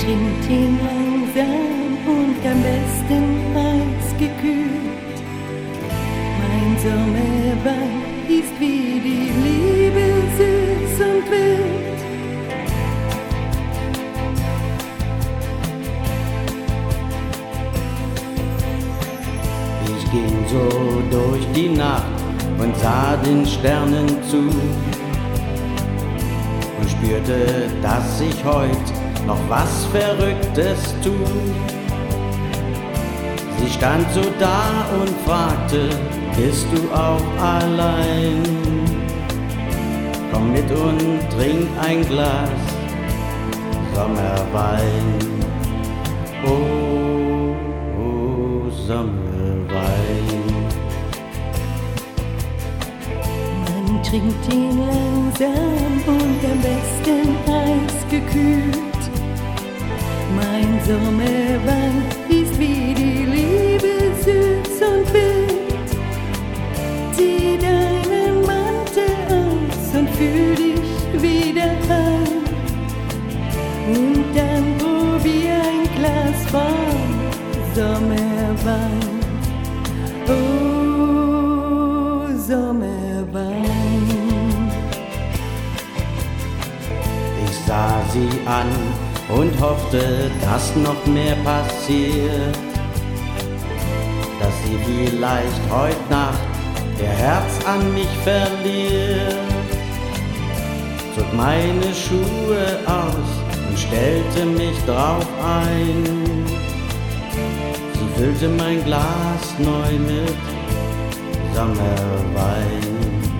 trinkt ihn langsam und am besten eisgekühlt. Mein Sommerwein ist wie die Liebe süß und wild. Ich ging so durch die Nacht und sah den Sternen zu und spürte, dass sich heut noch was Verrücktes tut. Sie stand so da und fragte, bist du auch allein? Komm mit und trink ein Glas Sommerwein. Oh, oh, Sommerwein. Man trinkt ihn langsam und am besten eisgekühlt. Mein Sommerwein ist wie die Liebe süß und wild. Zieh deinen Mantel aus und fühl dich wieder ein. Und dann probier ein Glas von Sommerwein. Oh, Sommerwein. Ich sah sie an und hoffte, dass noch mehr passiert, dass sie vielleicht heut Nacht ihr Herz an mich verliert. Zog meine Schuhe aus und stellte mich drauf ein. Sie füllte mein Glas neu mit Sommerwein.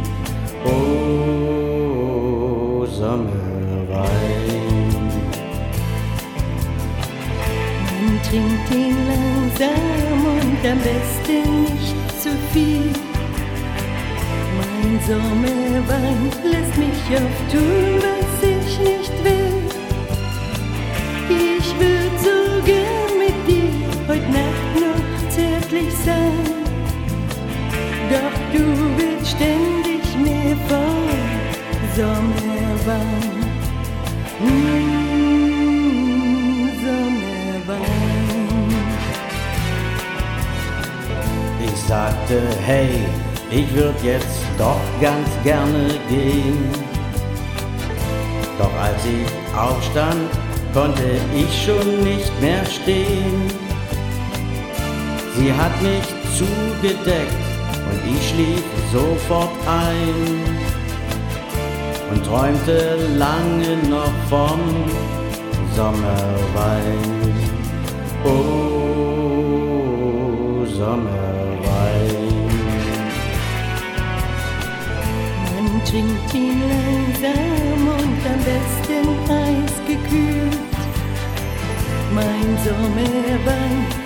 Oh, Sommerwein. Man trinkt ihn langsam und am besten nicht zu viel. Mein Sommerwein lässt mich oft tun, was ich nicht will. Ich würd so gern mit dir heut Nacht noch zärtlich sein. Doch du willst ständig mehr von Sommerwein. Sommerwein. Ich sagte, hey, ich würd jetzt doch ganz gerne gehen. Doch als ich aufstand, konnte ich schon nicht mehr stehen. Sie hat mich zugedeckt und ich schlief sofort ein und träumte lange noch vom Sommerwein. Oh, Sommerwein. Man trinkt ihn langsam und am besten eisgekühlt. Mein Sommerwein